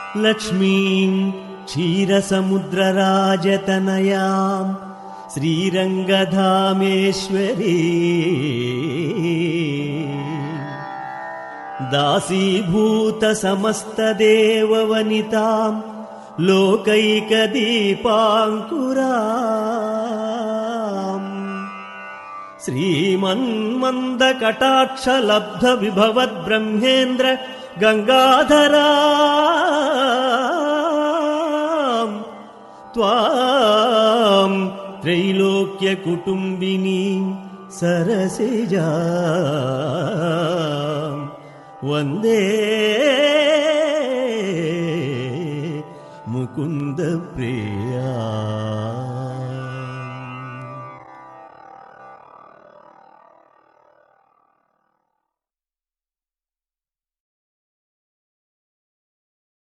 లక్ష్మీం క్షీరసముద్రరాజతనయాం శ్రీరంగధామేశ్వరీ దాసీభూత సమస్తదేవవనితాం లోకైకదీపాంకురాం శ్రీమన్మందకటాక్షలబ్ధ విభవద్బ్రహ్మేంద్ర గంగాధరాం త్వాం త్రైలోక్యకుటుంబినీ సరసిజాం వందే ముకుంద ప్రియ.